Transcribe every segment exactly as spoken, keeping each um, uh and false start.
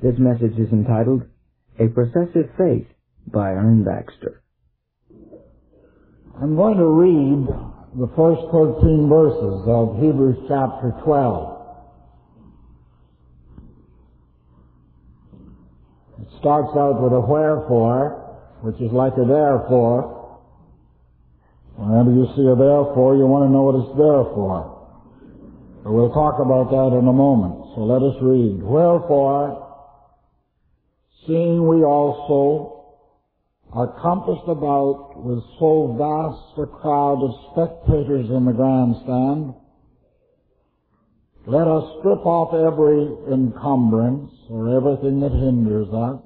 This message is entitled, A Processive Faith by Ern Baxter. I'm going to read the first thirteen verses of Hebrews chapter twelve. It starts out with a wherefore, which is like a therefore. Whenever you see a therefore, you want to know what it's there for. But we'll talk about that in a moment. So let us read. Wherefore, seeing we also are compassed about with so vast a crowd of spectators in the grandstand, let us strip off every encumbrance or everything that hinders us,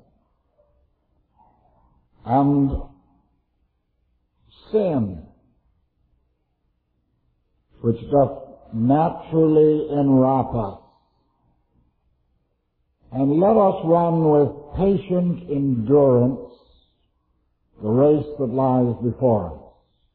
and sin, which doth naturally enwrap us, and let us run with patient endurance the race that lies before us,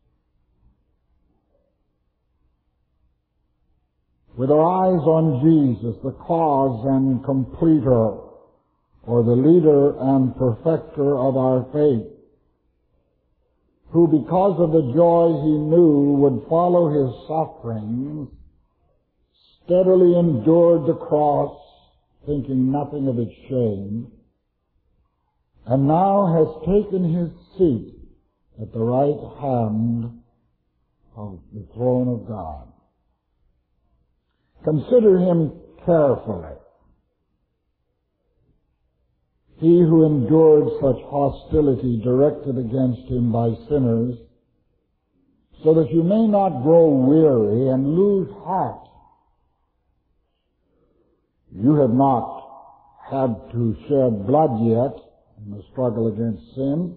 with our eyes on Jesus, the cause and completer, or the leader and perfecter of our faith, who because of the joy he knew would follow his sufferings, steadily endured the cross, thinking nothing of its shame, and now has taken his seat at the right hand of the throne of God. Consider him carefully. He who endured such hostility directed against him by sinners, so that you may not grow weary and lose heart. You have not had to shed blood yet in the struggle against sin,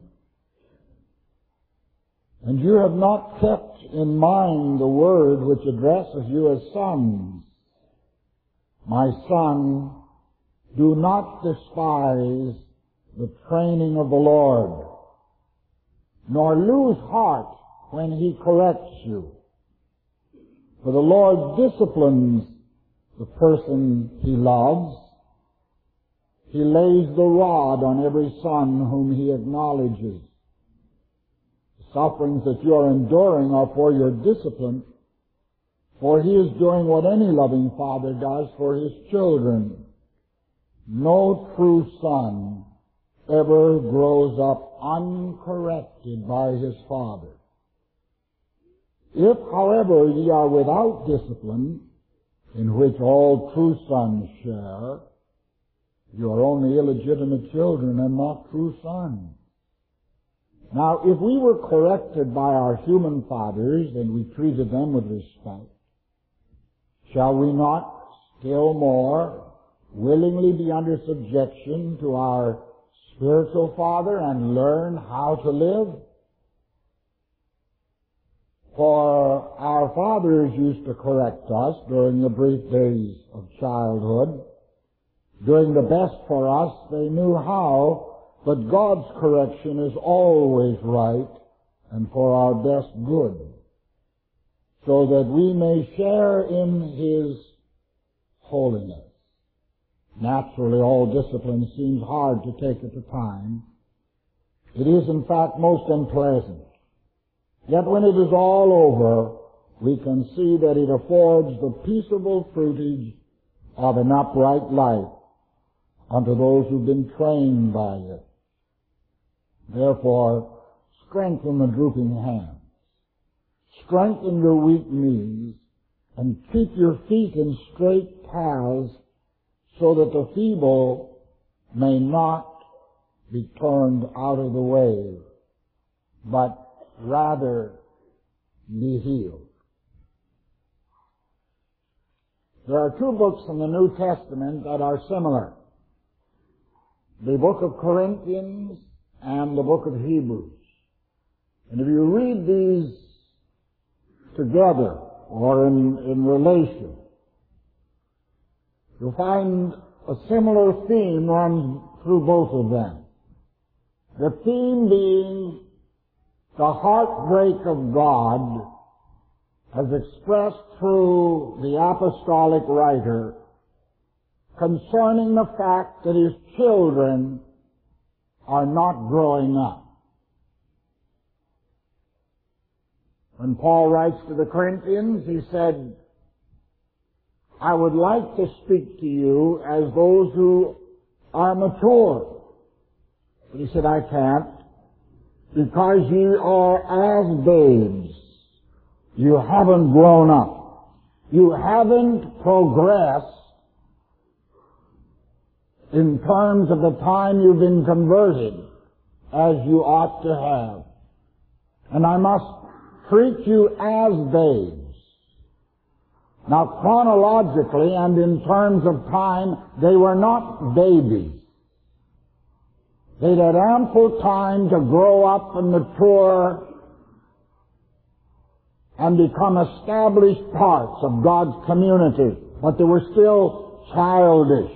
and you have not kept in mind the word which addresses you as sons. My son, do not despise the training of the Lord, nor lose heart when he corrects you. For the Lord disciplines the person he loves. He lays the rod on every son whom he acknowledges. The sufferings that you are enduring are for your discipline, for he is doing what any loving father does for his children. No true son ever grows up uncorrected by his father. If, however, ye are without discipline, in which all true sons share, you are only illegitimate children and not true sons. Now, if we were corrected by our human fathers and we treated them with respect, shall we not still more willingly be under subjection to our spiritual Father and learn how to live? For our fathers used to correct us during the brief days of childhood. Doing the best for us, they knew how, but God's correction is always right and for our best good, so that we may share in his holiness. Naturally, all discipline seems hard to take at the time. It is, in fact, most unpleasant. Yet when it is all over, we can see that it affords the peaceable fruitage of an upright life unto those who've been trained by it. Therefore, strengthen the drooping hands, strengthen your weak knees, and keep your feet in straight paths, so that the feeble may not be turned out of the way, but rather be healed. There are two books in the New Testament that are similar: the book of Corinthians and the book of Hebrews. And if you read these together or in, in relation, you'll find a similar theme runs through both of them. The theme being the heartbreak of God as expressed through the apostolic writer concerning the fact that his children are not growing up. When Paul writes to the Corinthians, he said, I would like to speak to you as those who are mature. But he said, I can't, because ye are as babes. You haven't grown up. You haven't progressed in terms of the time you've been converted as you ought to have. And I must treat you as babes. Now, chronologically and in terms of time, they were not babies. They'd had ample time to grow up and mature and become established parts of God's community, but they were still childish.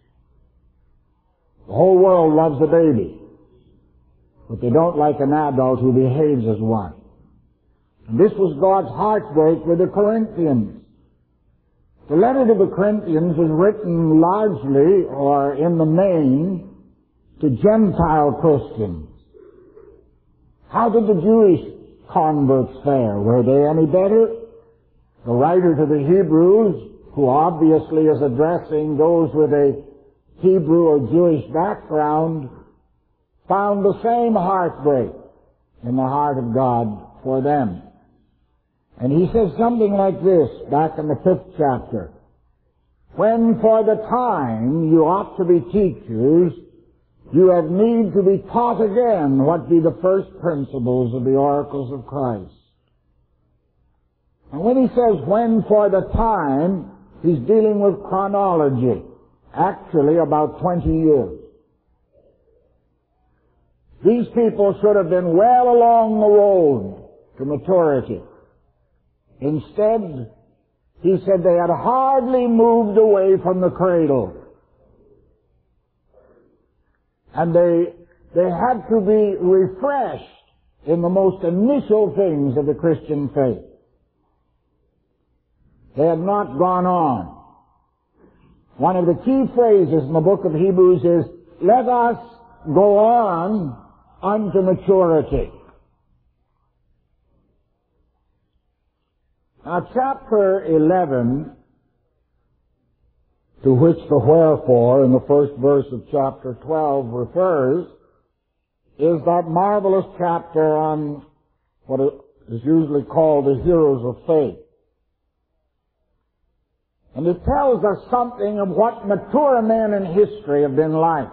The whole world loves a baby, but they don't like an adult who behaves as one. And this was God's heartbreak with the Corinthians. The letter to the Corinthians was written largely, or in the main, to Gentile Christians. How did the Jewish converts fare? Were they any better? The writer to the Hebrews, who obviously is addressing those with a Hebrew or Jewish background, found the same heartbreak in the heart of God for them. And he says something like this back in the fifth chapter. When for the time you ought to be teachers, you have need to be taught again what be the first principles of the oracles of Christ. And when he says when for the time, he's dealing with chronology. Actually, about twenty years. These people should have been well along the road to maturity. Instead, he said they had hardly moved away from the cradle. And they, they had to be refreshed in the most initial things of the Christian faith. They had not gone on. One of the key phrases in the book of Hebrews is, let us go on unto maturity. Now, chapter eleven, to which the wherefore in the first verse of chapter twelve refers, is that marvelous chapter on what is usually called the heroes of faith. And it tells us something of what mature men in history have been like.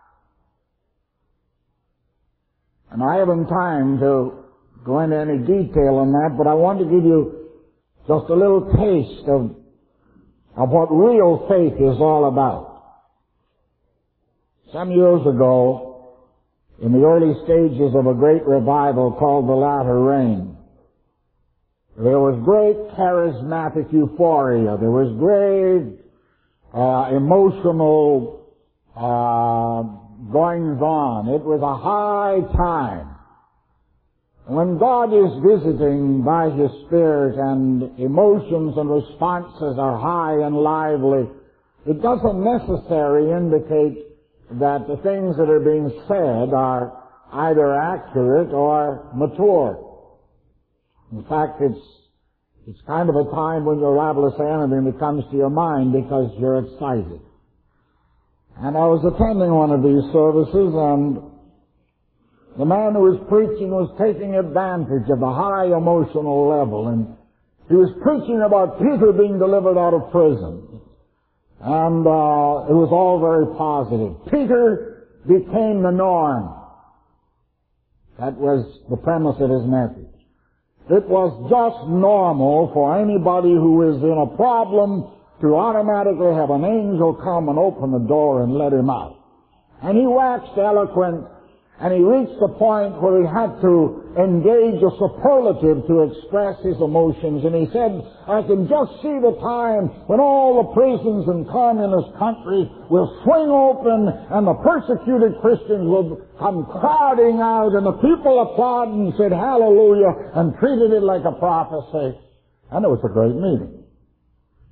And I haven't time to go into any detail on that, but I want to give you just a little taste of, of what real faith is all about. Some years ago, in the early stages of a great revival called the Latter Rain, there was great charismatic euphoria. There was great uh, emotional uh, goings-on. It was a high time. When God is visiting by His Spirit and emotions and responses are high and lively, it doesn't necessarily indicate that the things that are being said are either accurate or mature. In fact, it's, it's kind of a time when you're liable to say anything that comes to your mind because you're excited. And I was attending one of these services, and the man who was preaching was taking advantage of the high emotional level, and he was preaching about Peter being delivered out of prison. And uh, it was all very positive. Peter became the norm. That was the premise of his message. It was just normal for anybody who is in a problem to automatically have an angel come and open the door and let him out. And he waxed eloquent, and he reached the point where he had to engage a superlative to express his emotions. And he said, I can just see the time when all the prisons in communist countries will swing open and the persecuted Christians will come crowding out, and the people applauded and said hallelujah and treated it like a prophecy. And it was a great meeting.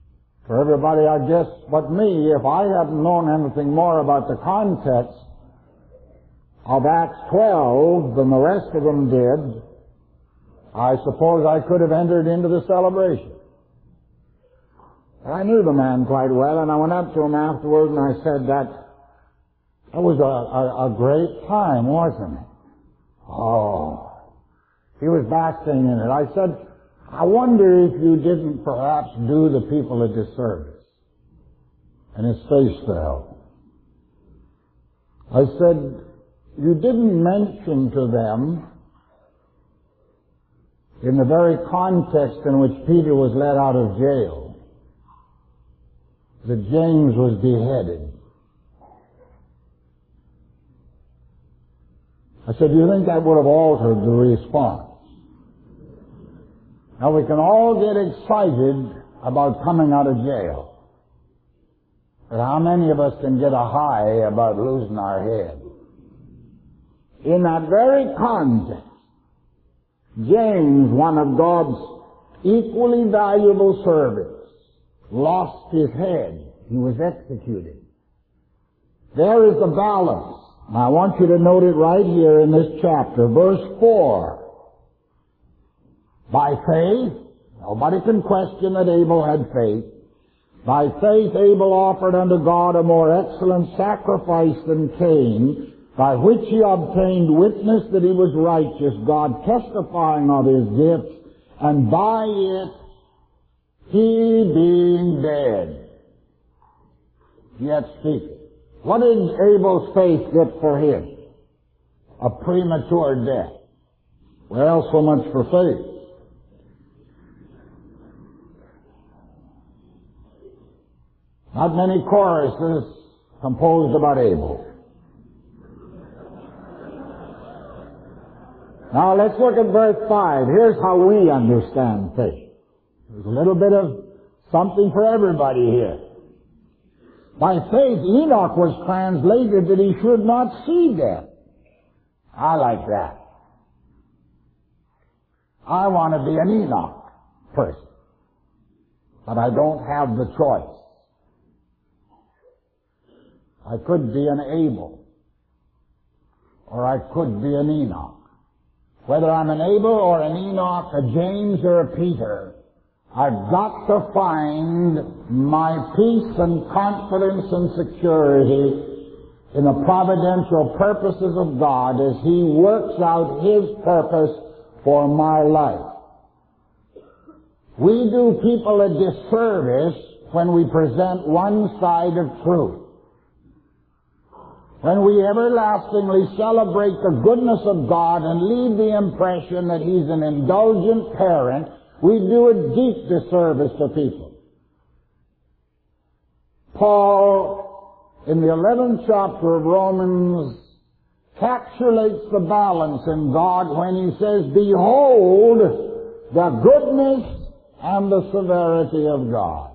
for everybody, I guess, but me, if I hadn't known anything more about the context of Acts twelve than the rest of them did, I suppose I could have entered into the celebration. I knew the man quite well, and I went up to him afterward and I said that that was a, a, a great time, wasn't it? Oh, he was basking in it. I said, I wonder if you didn't perhaps do the people a disservice. And his face fell. I said, you didn't mention to them, in the very context in which Peter was let out of jail, that James was beheaded. I said, do you think that would have altered the response? Now we can all get excited about coming out of jail. But how many of us can get a high about losing our head? In that very context, James, one of God's equally valuable servants, lost his head. He was executed. There is the balance. Now I want you to note it right here in this chapter, verse four. By faith, nobody can question that Abel had faith. By faith Abel offered unto God a more excellent sacrifice than Cain, by which he obtained witness that he was righteous, God testifying of his gifts, and by it he being dead, yet speaketh. What did Abel's faith get for him? A premature death. Well, so much for faith. Not many choruses composed about Abel. Now let's look at verse five. Here's how we understand faith. There's a little bit of something for everybody here. By faith, Enoch was translated that he should not see death. I like that. I want to be an Enoch person. But I don't have the choice. I could be an Abel. Or I could be an Enoch. Whether I'm an Abel or an Enoch, a James or a Peter, I've got to find my peace and confidence and security in the providential purposes of God as He works out His purpose for my life. We do people a disservice when we present one side of truth. When we everlastingly celebrate the goodness of God and leave the impression that He's an indulgent parent, we do a deep disservice to people. Paul, in the eleventh chapter of Romans, capsulates the balance in God when he says, behold the goodness and the severity of God.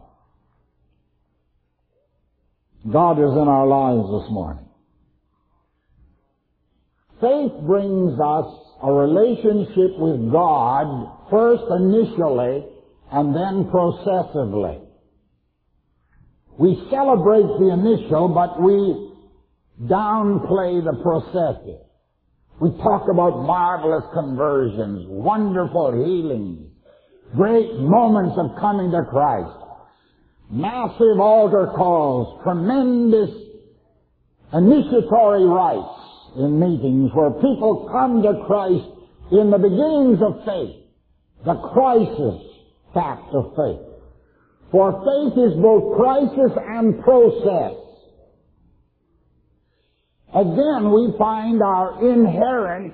God is in our lives this morning. Faith brings us a relationship with God first initially and then processively. We celebrate the initial, but we downplay the processive. We talk about marvelous conversions, wonderful healings, great moments of coming to Christ, massive altar calls, tremendous initiatory rites in meetings where people come to Christ in the beginnings of faith, the crisis fact of faith. For faith is both crisis and process. Again, we find our inherent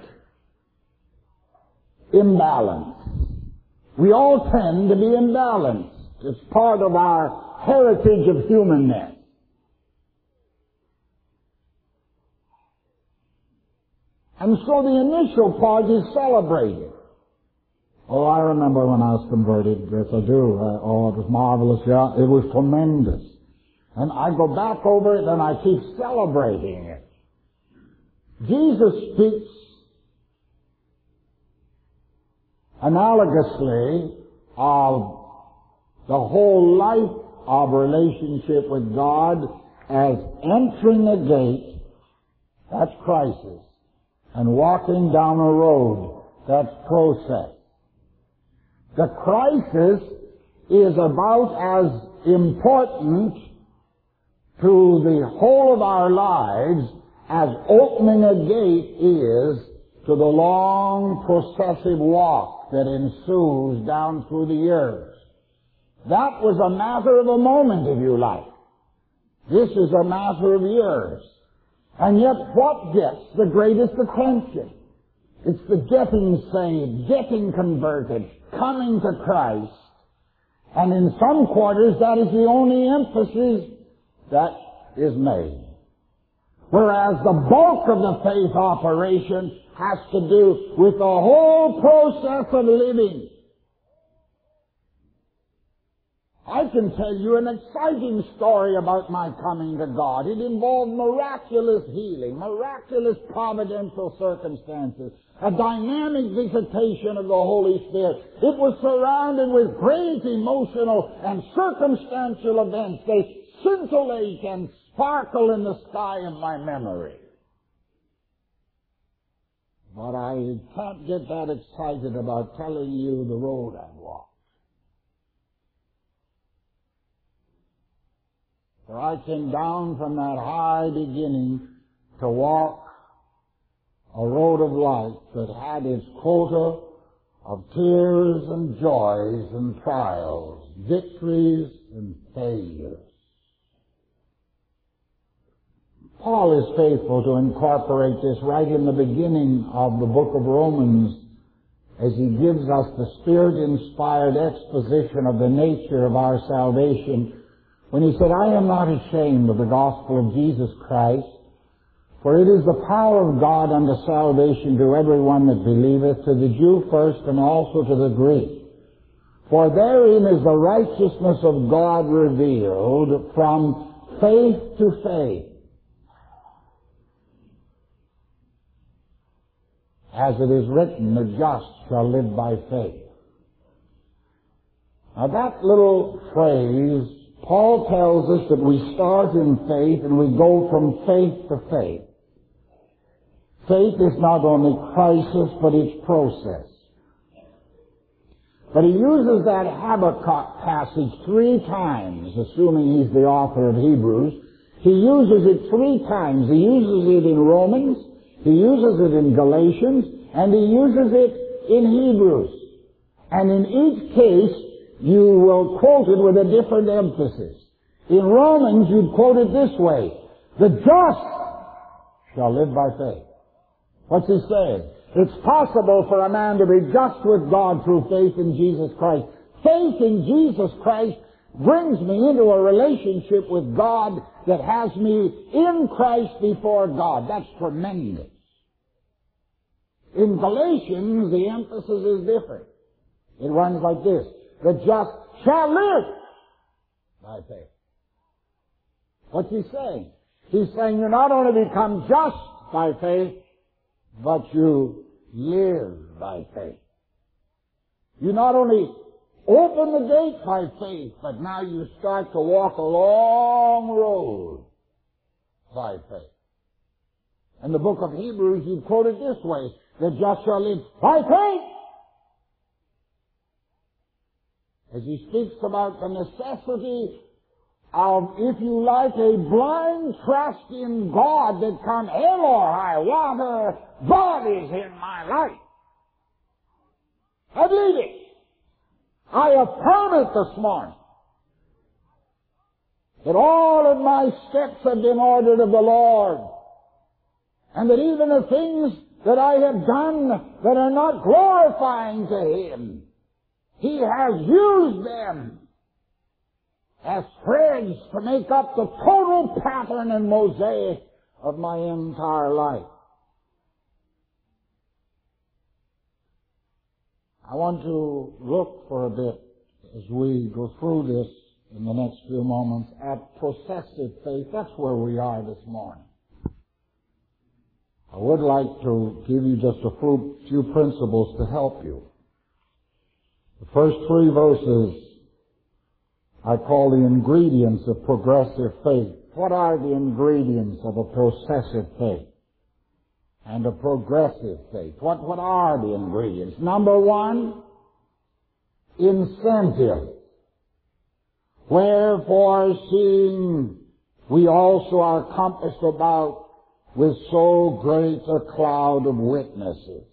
imbalance. We all tend to be imbalanced. It's part of our heritage of humanness. And so the initial part is celebrated. Oh, I remember when I was converted. Yes, I do. Uh, oh, it was marvelous. Yeah, it was tremendous. And I go back over it and I keep celebrating it. Jesus speaks analogously of the whole life of relationship with God as entering a gate, that's crisis, and walking down a road, that's process. The crisis is about as important to the whole of our lives as opening a gate is to the long processive walk that ensues down through the years. That was a matter of a moment, if you like. This is a matter of years. And yet what gets the greatest attention? It's the getting saved, getting converted, coming to Christ. And in some quarters that is the only emphasis that is made. Whereas the bulk of the faith operation has to do with the whole process of living. I can tell you an exciting story about my coming to God. It involved miraculous healing, miraculous providential circumstances, a dynamic visitation of the Holy Spirit. It was surrounded with great emotional and circumstantial events. They scintillate and sparkle in the sky of my memory. But I can't get that excited about telling you the road I've walked. For I came down from that high beginning to walk a road of life that had its quota of tears and joys and trials, victories and failures. Paul is faithful to incorporate this right in the beginning of the book of Romans as he gives us the Spirit-inspired exposition of the nature of our salvation when he said, I am not ashamed of the gospel of Jesus Christ, for it is the power of God unto salvation to everyone that believeth, to the Jew first and also to the Greek. For therein is the righteousness of God revealed from faith to faith. As it is written, the just shall live by faith. Now that little phrase, Paul tells us that we start in faith and we go from faith to faith. Faith is not only crisis, but it's process. But he uses that Habakkuk passage three times, assuming he's the author of Hebrews. He uses it three times. He uses it in Romans, he uses it in Galatians, and he uses it in Hebrews. And in each case, you will quote it with a different emphasis. In Romans, you'd quote it this way, the just shall live by faith. What's he saying? It's possible for a man to be just with God through faith in Jesus Christ. Faith in Jesus Christ brings me into a relationship with God that has me in Christ before God. That's tremendous. In Galatians, the emphasis is different. It runs like this. The just shall live by faith. What's he saying? He's saying you not only become just by faith, but you live by faith. You not only open the gate by faith, but now you start to walk a long road by faith. In the book of Hebrews, you quote it this way, the just shall live by faith. As he speaks about the necessity of, if you like, a blind trust in God that come hell or high water, God is in my life. I believe it. I affirm it this morning. That all of my steps have been ordered of the Lord. And that even the things that I have done that are not glorifying to Him, He has used them as threads to make up the total pattern and mosaic of my entire life. I want to look for a bit as we go through this in the next few moments at processive faith. That's where we are this morning. I would like to give you just a few principles to help you. The first three verses I call the ingredients of progressive faith. What are the ingredients of a processive faith and a progressive faith? What, what are the ingredients? Number one, incentive. Wherefore, seeing we also are compassed about with so great a cloud of witnesses.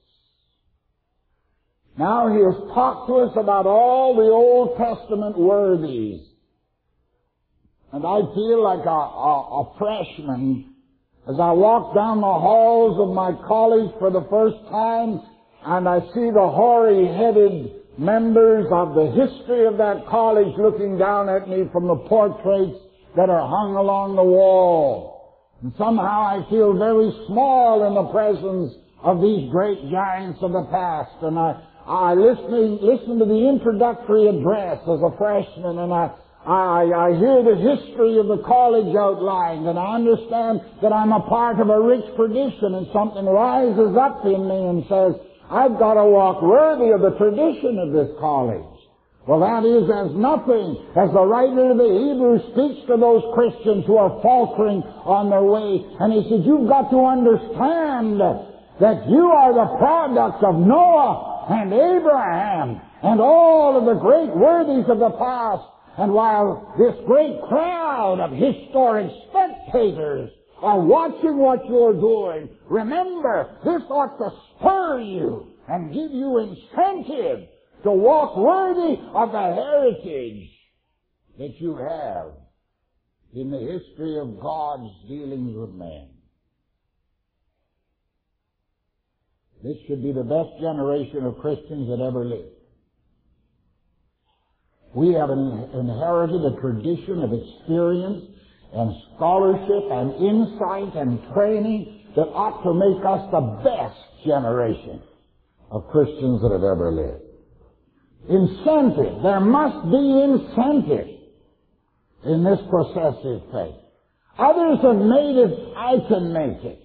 Now he has talked to us about all the Old Testament worthies. And I feel like a, a, a freshman as I walk down the halls of my college for the first time and I see the hoary-headed members of the history of that college looking down at me from the portraits that are hung along the wall. And somehow I feel very small in the presence of these great giants of the past. And I I listen, listen to the introductory address as a freshman, and I, I, I hear the history of the college outlined, and I understand that I'm a part of a rich tradition, and something rises up in me and says, I've got to walk worthy of the tradition of this college. Well, that is as nothing as the writer of the Hebrews speaks to those Christians who are faltering on their way, and he says, you've got to understand that you are the product of Noah and Abraham and all of the great worthies of the past. And while this great crowd of historic spectators are watching what you're doing, remember, this ought to spur you and give you incentive to walk worthy of the heritage that you have in the history of God's dealings with man. This should be the best generation of Christians that ever lived. We have inherited a tradition of experience and scholarship and insight and training that ought to make us the best generation of Christians that have ever lived. Incentive. There must be incentive in this processive faith. Others have made it, I can make it.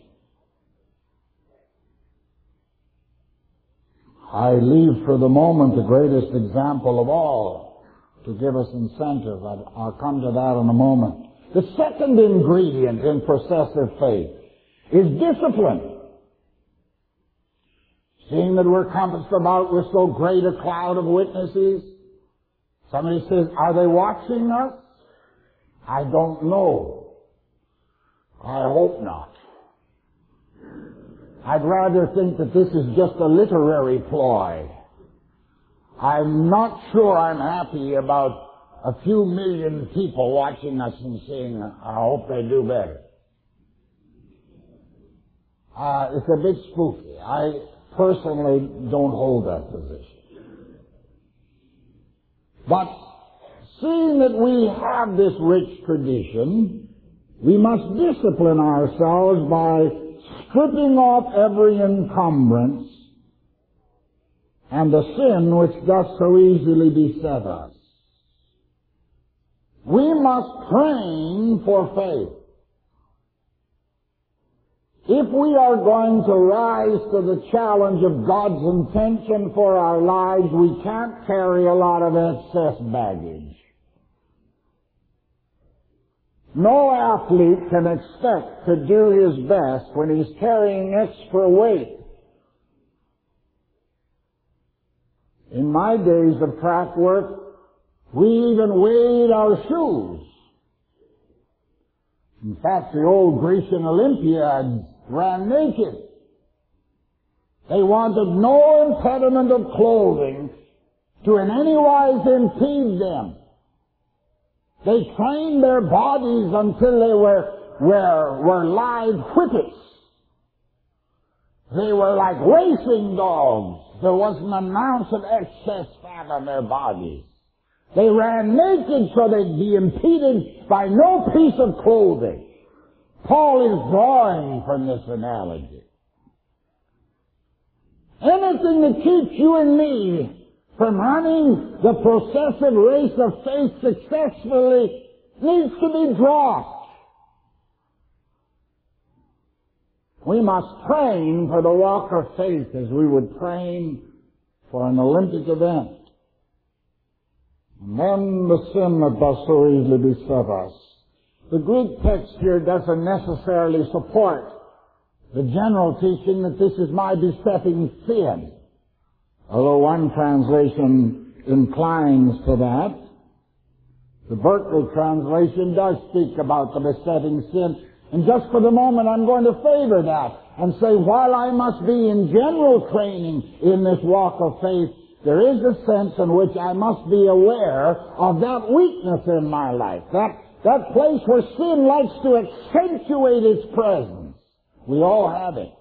I leave for the moment the greatest example of all to give us incentive. I'll come to that in a moment. The second ingredient in processive faith is discipline. Seeing that we're compassed about with so great a cloud of witnesses, somebody says, are they watching us? I don't know. I hope not. I'd rather think that this is just a literary ploy. I'm not sure I'm happy about a few million people watching us and saying, I hope they do better. Uh, it's a bit spooky. I personally don't hold that position. But seeing that we have this rich tradition, we must discipline ourselves by stripping off every encumbrance and the sin which does so easily beset us. We must train for faith. If we are going to rise to the challenge of God's intention for our lives, we can't carry a lot of excess baggage. No athlete can expect to do his best when he's carrying extra weight. In my days of track work, we even weighed our shoes. In fact, the old Grecian Olympiads ran naked. They wanted no impediment of clothing to in any wise impede them. They trained their bodies until they were, were, were live whippets. They were like racing dogs. There wasn't an ounce of excess fat on their bodies. They ran naked so they'd be impeded by no piece of clothing. Paul is drawing from this analogy. Anything that keeps you and me from running the processive race of faith successfully needs to be dropped. We must train for the walk of faith as we would train for an Olympic event. And then the sin that does so easily beset us. The Greek text here doesn't necessarily support the general teaching that this is my besetting sin. Although one translation inclines to that, the Berkeley translation does speak about the besetting sin. And just for the moment, I'm going to favor that and say, while I must be in general training in this walk of faith, there is a sense in which I must be aware of that weakness in my life, that, that place where sin likes to accentuate its presence. We all have it.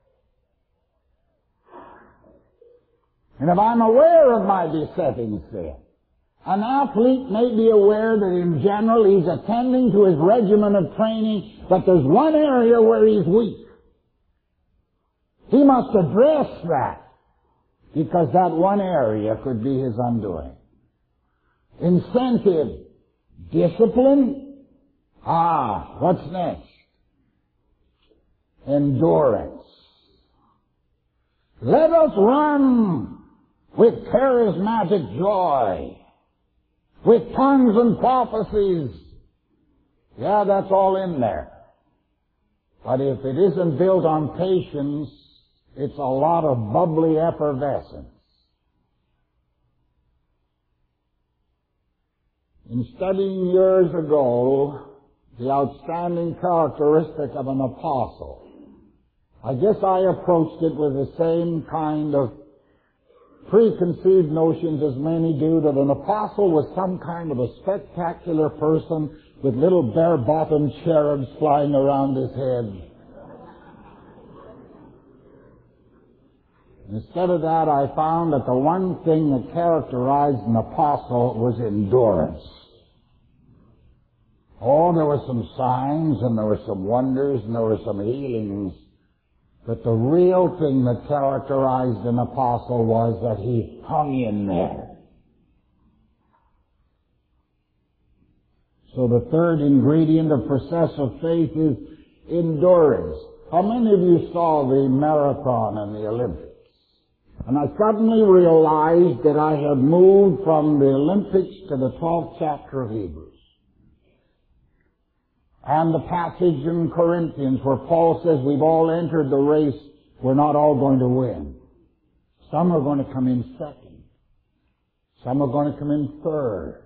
And if I'm aware of my besetting sin, an athlete may be aware that in general he's attending to his regimen of training, but there's one area where he's weak. He must address that, because that one area could be his undoing. Incentive, discipline. Ah, what's next? Endurance. Let us run with charismatic joy, with tongues and prophecies. Yeah, that's all in there. But if it isn't built on patience, it's a lot of bubbly effervescence. In studying years ago the outstanding characteristic of an apostle, I guess I approached it with the same kind of preconceived notions as many do, that an apostle was some kind of a spectacular person with little bare-bottomed cherubs flying around his head. Instead of that, I found that the one thing that characterized an apostle was endurance. Oh, there were some signs, and there were some wonders, and there were some healings. But the real thing that characterized an apostle was that he hung in there. So the third ingredient of processive faith is endurance. How many of you saw the marathon and the Olympics? And I suddenly realized that I had moved from the Olympics to the twelfth chapter of Hebrews. And the passage in Corinthians where Paul says we've all entered the race, we're not all going to win. Some are going to come in second. Some are going to come in third.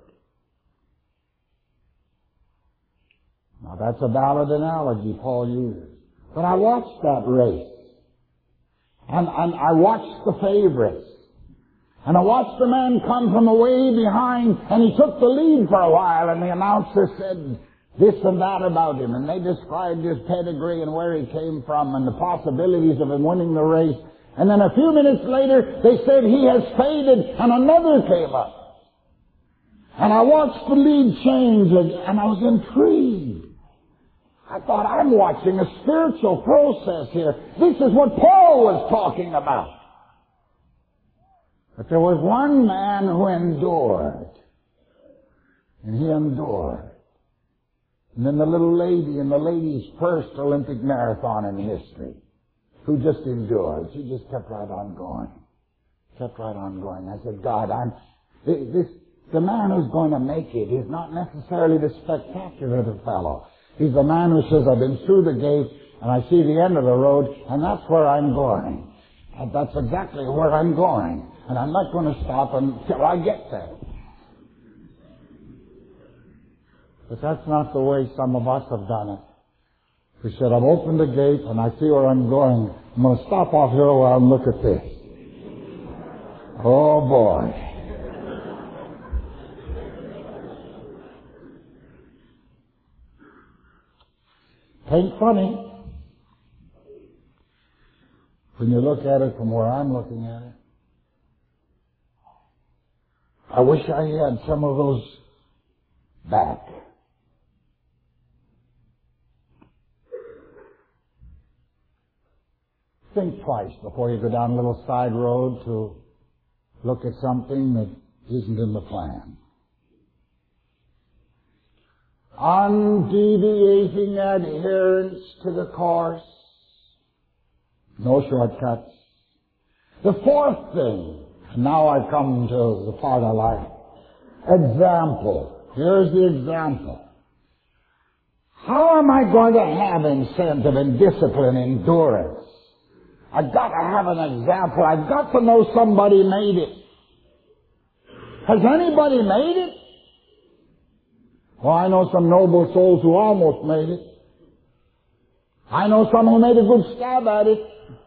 Now that's a valid analogy Paul uses. But I watched that race. And, and I watched the favorites. And I watched the man come from away behind, and he took the lead for a while, and the announcer said this and that about him, and they described his pedigree and where he came from and the possibilities of him winning the race. And then a few minutes later, they said he has faded, and another came up. And I watched the lead change, and I was intrigued. I thought, I'm watching a spiritual process here. This is what Paul was talking about. But there was one man who endured. And he endured. And then the little lady in the ladies' first Olympic marathon in history, who just endured. She just kept right on going. Kept right on going. I said, God, I'm, this, the man who's going to make it is not necessarily the spectacular fellow. He's the man who says, I've been through the gate, and I see the end of the road, and that's where I'm going. And that's exactly where I'm going. And I'm not going to stop until I get there. But that's not the way some of us have done it. We said, I've opened the gate, and I see where I'm going. I'm going to stop off here a while and look at this. Oh, boy. Ain't funny when you look at it from where I'm looking at it. I wish I had some of those back. Think twice before you go down a little side road to look at something that isn't in the plan. Undeviating adherence to the course. No shortcuts. The fourth thing, and now I've come to the part I like, example. Here's the example. How am I going to have incentive and discipline, endurance? I've got to have an example. I've got to know somebody made it. Has anybody made it? Well, I know some noble souls who almost made it. I know some who made a good stab at it.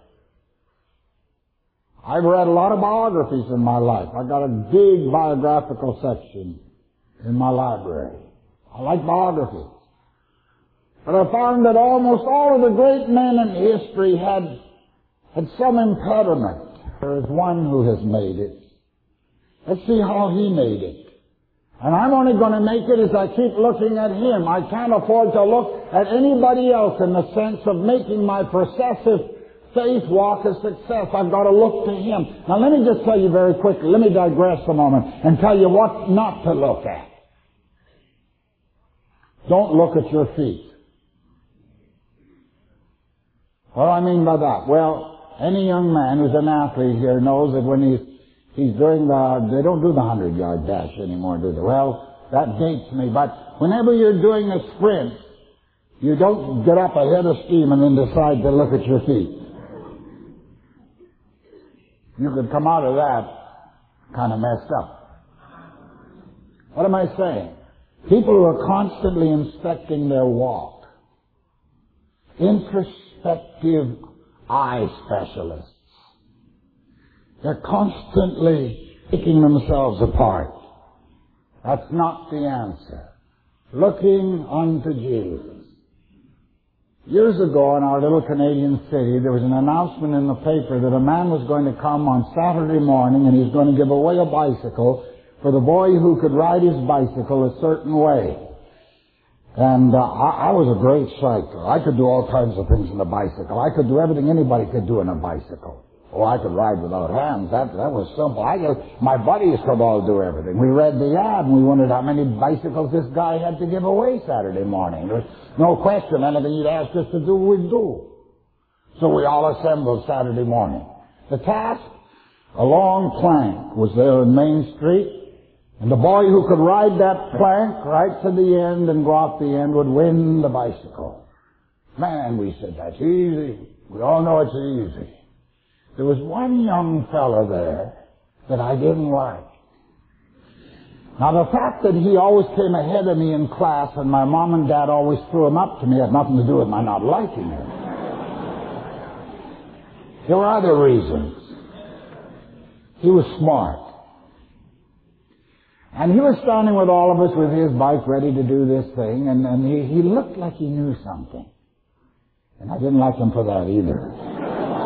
I've read a lot of biographies in my life. I've got a big biographical section in my library. I like biographies. But I found that almost all of the great men in history had, had some impediment. There is one who has made it. Let's see how he made it. And I'm only going to make it as I keep looking at him. I can't afford to look at anybody else in the sense of making my processive faith walk a success. I've got to look to him. Now let me just tell you very quickly, let me digress a moment and tell you what not to look at. Don't look at your feet. What do I mean by that? Well, any young man who's an athlete here knows that when he's He's doing the, they don't do the hundred-yard dash anymore, do they? Well, that dates me, but whenever you're doing a sprint, you don't get up ahead of steam and then decide to look at your feet. You could come out of that kind of messed up. What am I saying? People who are constantly inspecting their walk, introspective eye specialists, they're constantly picking themselves apart. That's not the answer. Looking unto Jesus. Years ago in our little Canadian city, there was an announcement in the paper that a man was going to come on Saturday morning and he's going to give away a bicycle for the boy who could ride his bicycle a certain way. And uh, I, I was a great cycler. I could do all kinds of things in a bicycle. I could do everything anybody could do in a bicycle. Oh, I could ride without hands. That that was simple. I just, my buddies could all do everything. We read the ad and we wondered how many bicycles this guy had to give away Saturday morning. There was no question anything he'd ask us to do, we'd do. So we all assembled Saturday morning. The task, a long plank was there in Main Street, and the boy who could ride that plank right to the end and go off the end would win the bicycle. Man, we said, that's easy. We all know it's easy. There was one young fella there that I didn't like. Now, the fact that he always came ahead of me in class and my mom and dad always threw him up to me had nothing to do with my not liking him. There were other reasons. He was smart. And he was standing with all of us with his bike ready to do this thing, and, and he, he looked like he knew something. And I didn't like him for that either.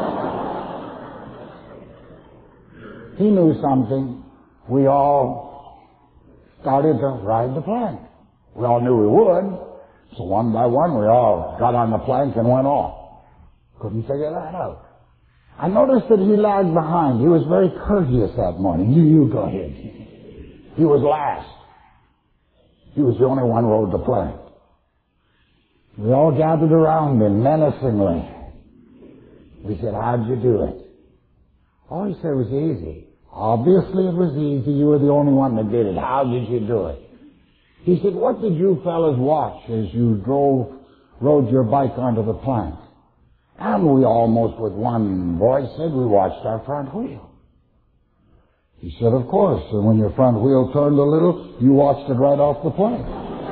He knew something. We all started to ride the plank. We all knew we would. So one by one, we all got on the plank and went off. Couldn't figure that out. I noticed that he lagged behind. He was very courteous that morning. You, you go ahead. He was last. He was the only one who rode the plank. We all gathered around him menacingly. We said, how'd you do it? Oh, he said it was easy. Obviously it was easy. You were the only one that did it. How did you do it? He said, what did you fellas watch as you drove, rode your bike onto the plank? And we almost with one voice said we watched our front wheel. He said, of course. And when your front wheel turned a little, you watched it right off the plank.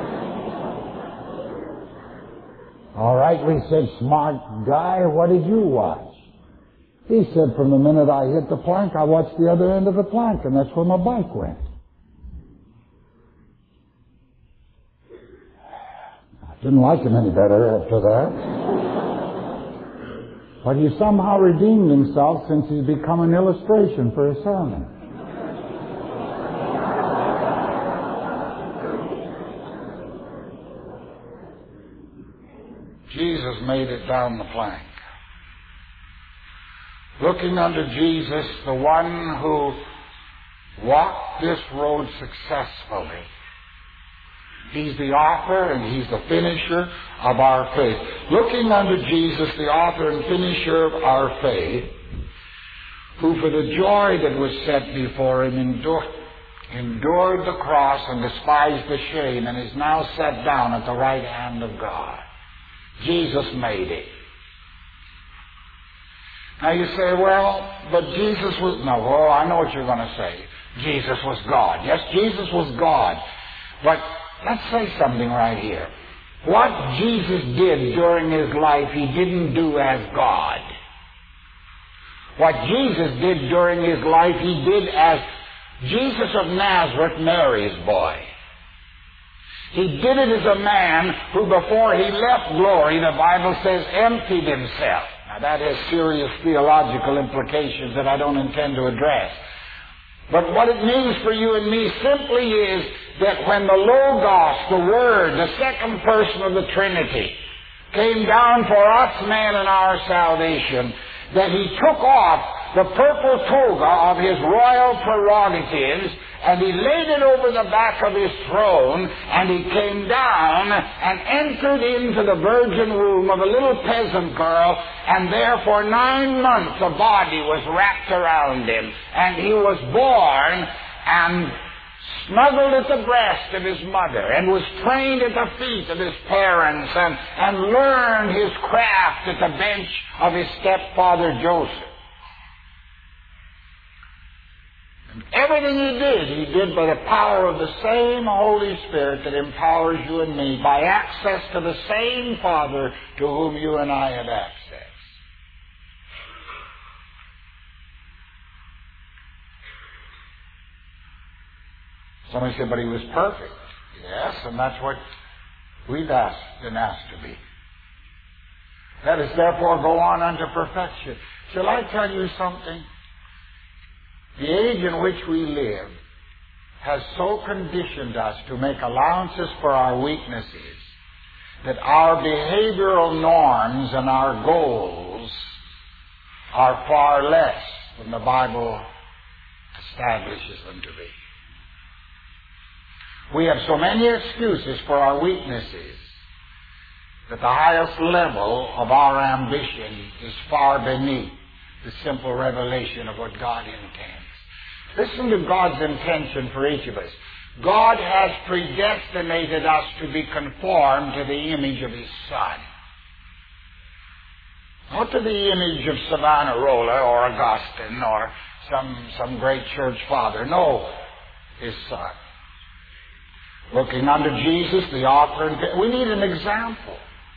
All right, we said, smart guy, what did you watch? He said, from the minute I hit the plank, I watched the other end of the plank, and that's where my bike went. I didn't like him any better after that. But he somehow redeemed himself since he's become an illustration for his sermon. Jesus made it down the plank. Looking unto Jesus, the one who walked this road successfully. He's the author and he's the finisher of our faith. Looking unto Jesus, the author and finisher of our faith, who for the joy that was set before him endured, endured the cross and despised the shame, and is now set down at the right hand of God. Jesus made it. Now you say, well, but Jesus was... No, oh, I know what you're going to say. Jesus was God. Yes, Jesus was God. But let's say something right here. What Jesus did during his life, he didn't do as God. What Jesus did during his life, he did as Jesus of Nazareth, Mary's boy. He did it as a man who, before he left glory, the Bible says, emptied himself. Now that has serious theological implications that I don't intend to address. But what it means for you and me simply is that when the Logos, the Word, the second person of the Trinity, came down for us man and our salvation, that he took off the purple toga of his royal prerogatives, and he laid it over the back of his throne, and he came down and entered into the virgin womb of a little peasant girl, and there for nine months a body was wrapped around him, and he was born and snuggled at the breast of his mother, and was trained at the feet of his parents, and, and learned his craft at the bench of his stepfather Joseph. And everything he did, he did by the power of the same Holy Spirit that empowers you and me, by access to the same Father to whom you and I have access. Somebody said, but he was perfect. Yes, and that's what we've asked, been asked to be. Let us therefore go on unto perfection. Shall I tell you something? The age in which we live has so conditioned us to make allowances for our weaknesses that our behavioral norms and our goals are far less than the Bible establishes them to be. We have so many excuses for our weaknesses that the highest level of our ambition is far beneath the simple revelation of what God intends. Listen to God's intention for each of us. God has predestinated us to be conformed to the image of His Son. Not to the image of Savonarola or Augustine or some, some great church father. No, His Son. Looking unto Jesus, the author and... We need an example.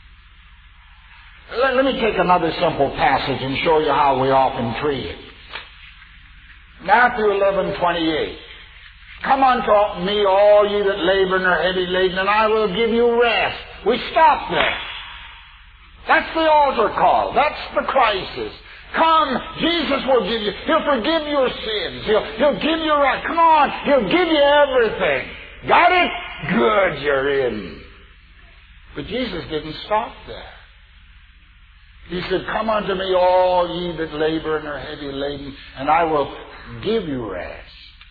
Let, let me take another simple passage and show you how we often treat it. Matthew eleven twenty-eight. Come unto me, all ye that labor and are heavy laden, and I will give you rest. We stop there. That's the altar call. That's the crisis. Come, Jesus will give you. He'll forgive your sins. He'll, he'll give you rest. Come on, He'll give you everything. Got it? Good, you're in. But Jesus didn't stop there. He said, come unto me, all ye that labor and are heavy laden, and I will give you rest.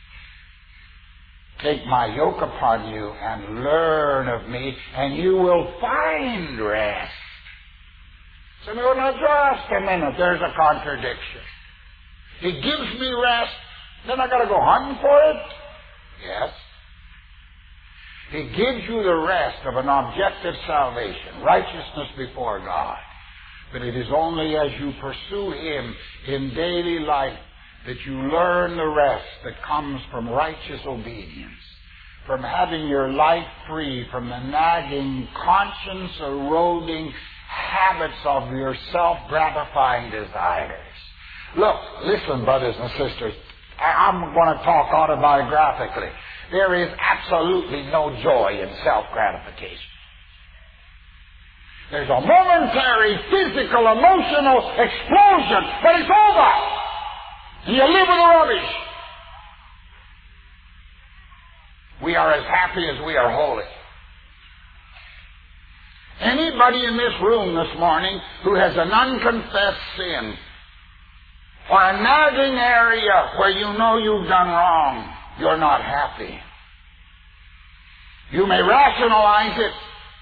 Take my yoke upon you and learn of me, and you will find rest. So no, now just a minute, there's a contradiction. He gives me rest, then I got to go hunting for it? Yes. He gives you the rest of an objective salvation, righteousness before God. But it is only as you pursue Him in daily life that you learn the rest that comes from righteous obedience, from having your life free from the nagging, conscience-eroding habits of your self-gratifying desires. Look, listen, brothers and sisters, I'm going to talk autobiographically. There is absolutely no joy in self-gratification. There's a momentary physical, emotional explosion, but it's over. And you live with the rubbish. We are as happy as we are holy. Anybody in this room this morning who has an unconfessed sin or a nagging area where you know you've done wrong, you're not happy. You may rationalize it.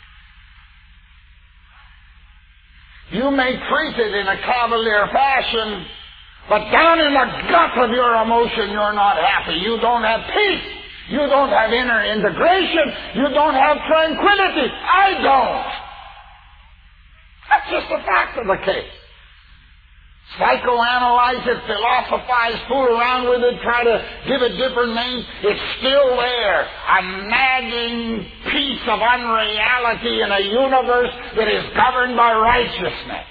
You may treat it in a cavalier fashion, but down in the gut of your emotion, you're not happy. You don't have peace. You don't have inner integration. You don't have tranquility. I don't. That's just the fact of the case. Psychoanalyze it, philosophize, fool around with it, try to give it different names. It's still there. A nagging piece of unreality in a universe that is governed by righteousness.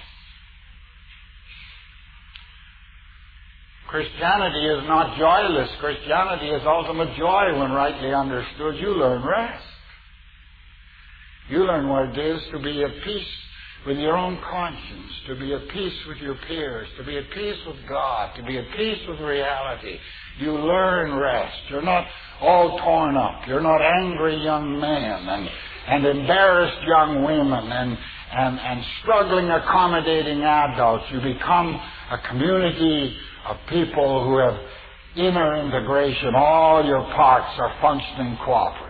Christianity is not joyless. Christianity is ultimate joy when rightly understood. You learn rest. You learn what it is to be at peace with your own conscience, to be at peace with your peers, to be at peace with God, to be at peace with reality. You learn rest. You're not all torn up. You're not angry young men and, and embarrassed young women and, and, and struggling, accommodating adults. You become a community of people who have inner integration. All your parts are functioning cooperatively.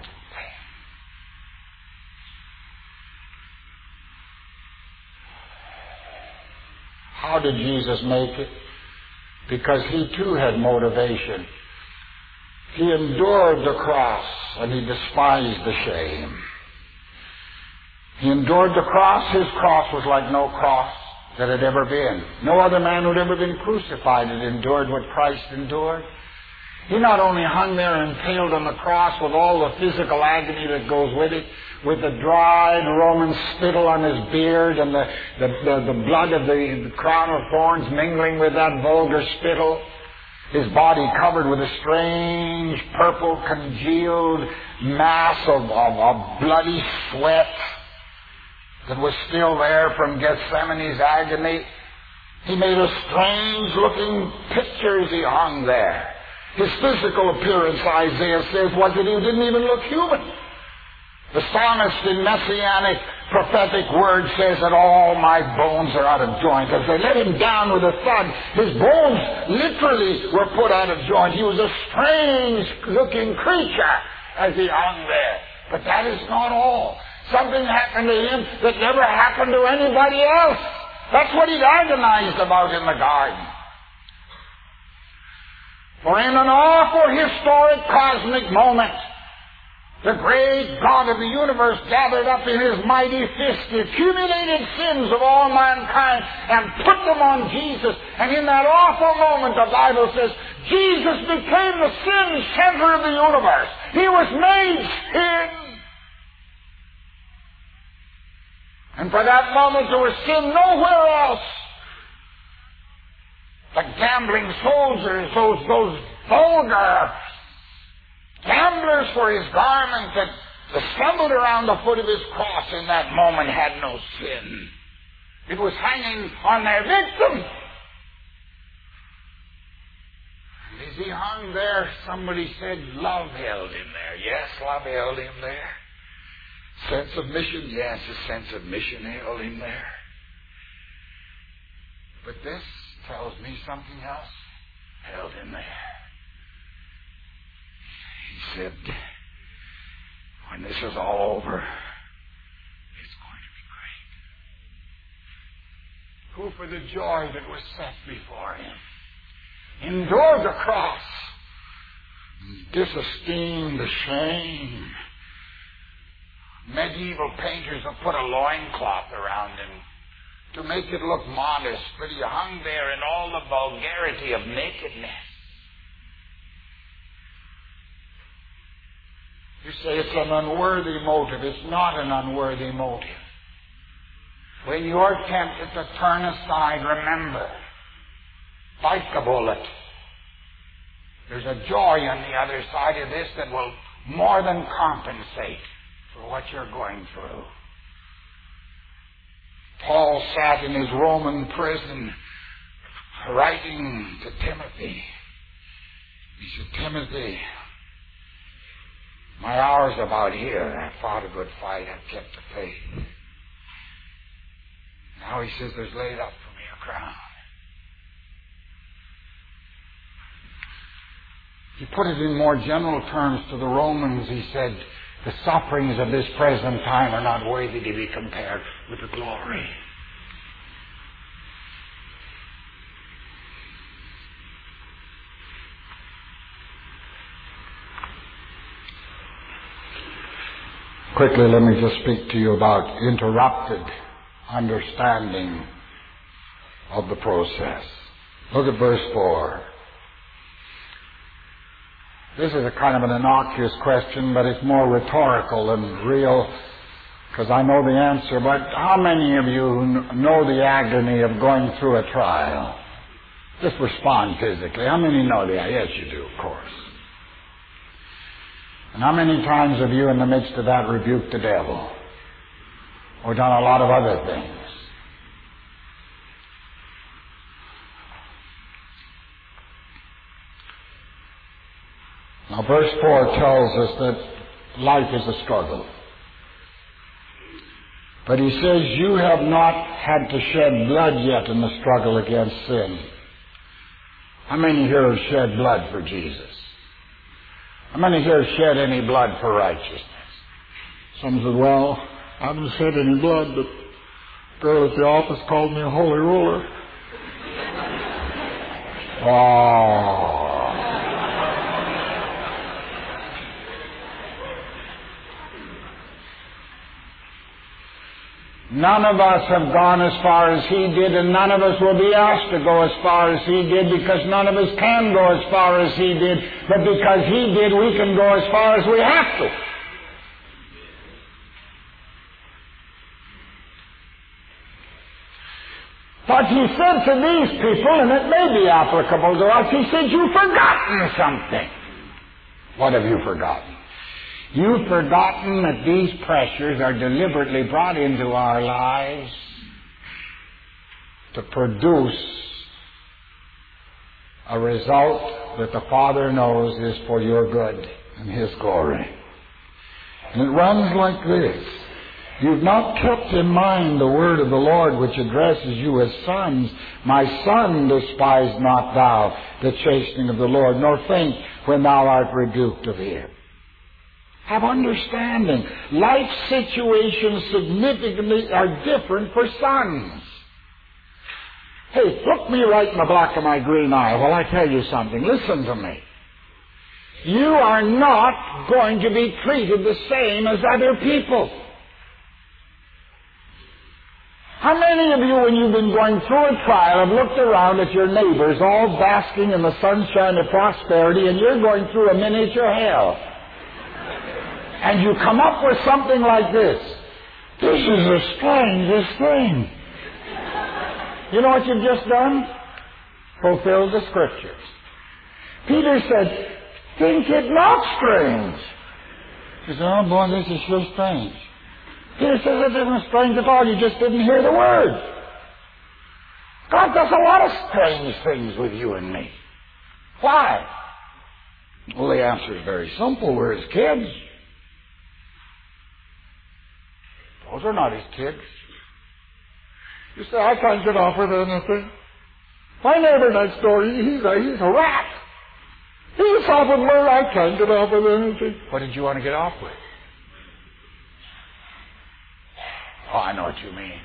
How did Jesus make it? Because he too had motivation. He endured the cross and he despised the shame. He endured the cross. His cross was like no cross that had ever been. No other man who had ever been crucified had endured what Christ endured. He not only hung there impaled on the cross with all the physical agony that goes with it, with the dried Roman spittle on his beard and the, the, the, the blood of the, the crown of thorns mingling with that vulgar spittle, his body covered with a strange purple congealed mass of, of, of bloody sweat that was still there from Gethsemane's agony. He made a strange looking picture as he hung there. His physical appearance, Isaiah says, was that he didn't even look human. The psalmist in Messianic prophetic word says that all my bones are out of joint. As they let him down with a thud, his bones literally were put out of joint. He was a strange-looking creature as he hung there. But that is not all. Something happened to him that never happened to anybody else. That's what he'd agonized about in the garden. For in an awful historic cosmic moment, the great God of the universe gathered up in his mighty fist the accumulated sins of all mankind and put them on Jesus. And in that awful moment, the Bible says, Jesus became the sin center of the universe. He was made sin. And for that moment, there was sin nowhere else. The gambling soldiers, those, those vulgar gamblers for his garment that assembled around the foot of his cross in that moment had no sin. It was hanging on their victim. And as he hung there, somebody said, love held him there. Yes, love held him there. Sense of mission? Yes, a sense of mission held him there. But this tells me something else held him there. He said, when this is all over, it's going to be great. Who, for the joy that was set before him, endured the cross, disesteemed the shame. Medieval painters have put a loincloth around him to make it look modest, but he hung there in all the vulgarity of nakedness. You say it's an unworthy motive. It's not an unworthy motive. When you're tempted to turn aside, remember, bite the bullet. There's a joy on the other side of this that will more than compensate for what you're going through. Paul sat in his Roman prison writing to Timothy. He said, Timothy, my hour's about here. I've fought a good fight. I've kept the faith. Now he says there's laid up for me a crown. He put it in more general terms to the Romans. He said, the sufferings of this present time are not worthy to be compared with the glory. Quickly, let me just speak to you about interrupted understanding of the process. Look at verse four. This is a kind of an innocuous question, but it's more rhetorical than real, because I know the answer. But how many of you know the agony of going through a trial? Just respond physically. How many know that? Yes, you do, of course. And how many times have you, in the midst of that, rebuked the devil? Or done a lot of other things? Now, verse four tells us that life is a struggle. But he says, you have not had to shed blood yet in the struggle against sin. How many here have shed blood for Jesus? How many here have shed any blood for righteousness? Some said, well, I haven't shed any blood, but the girl at the office called me a holy roller. Oh. None of us have gone as far as he did, and none of us will be asked to go as far as he did, because none of us can go as far as he did. But because he did, we can go as far as we have to. But he said to these people, and it may be applicable to us, he said, you've forgotten something. What have you forgotten? You've forgotten that these pressures are deliberately brought into our lives to produce a result that the Father knows is for your good and his glory. And it runs like this. You've not kept in mind the word of the Lord, which addresses you as sons. My son, despise not thou the chastening of the Lord, nor faint when thou art rebuked of him. Have understanding. Life situations significantly are different for sons. Hey, look me right in the black of my green eye while I tell you something. Listen to me. You are not going to be treated the same as other people. How many of you, when you've been going through a trial, have looked around at your neighbors all basking in the sunshine of prosperity, and you're going through a miniature hell? And you come up with something like this. This is the strangest thing. You know what you've just done? Fulfilled the Scriptures. Peter said, think it not strange. He said, oh boy, this is sure strange. Peter says it isn't strange at all. You just didn't hear the word. God does a lot of strange things with you and me. Why? Well, the answer is very simple. We're his kids. Those are not his kids. You say, I can't get off with anything. My neighbor next door, he, he's, a, he's a rat. He's off with murder. I can't get off with anything. What did you want to get off with? Oh, I know what you mean.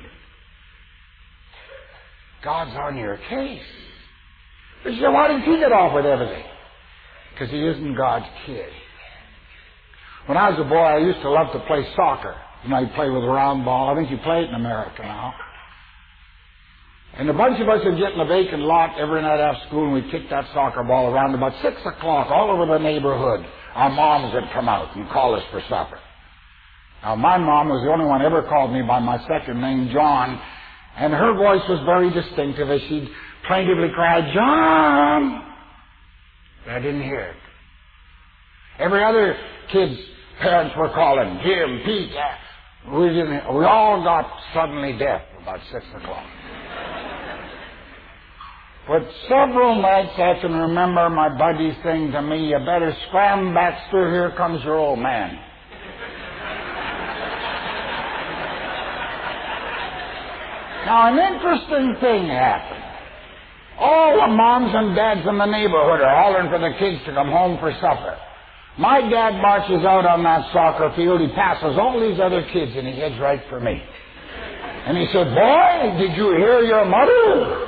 God's on your case. You say, why did he get off with everything? Because he isn't God's kid. When I was a boy, I used to love to play soccer. You know, you play with a round ball. I think you play it in America now. And a bunch of us would get in a vacant lot every night after school, and we'd kick that soccer ball around. About six o'clock, all over the neighborhood, our moms would come out and call us for supper. Now, my mom was the only one who ever called me by my second name, John, and her voice was very distinctive as she'd plaintively cry, John! But I didn't hear it. Every other kid's parents were calling, Jim, Pete. We didn't. We all got suddenly deaf about six o'clock. But several nights I can remember my buddy saying to me, you better scram, Baxter, here comes your old man. Now, an interesting thing happened. All the moms and dads in the neighborhood are hollering for the kids to come home for supper. My dad marches out on that soccer field. He passes all these other kids, and he heads right for me. And he said, boy, did you hear your mother?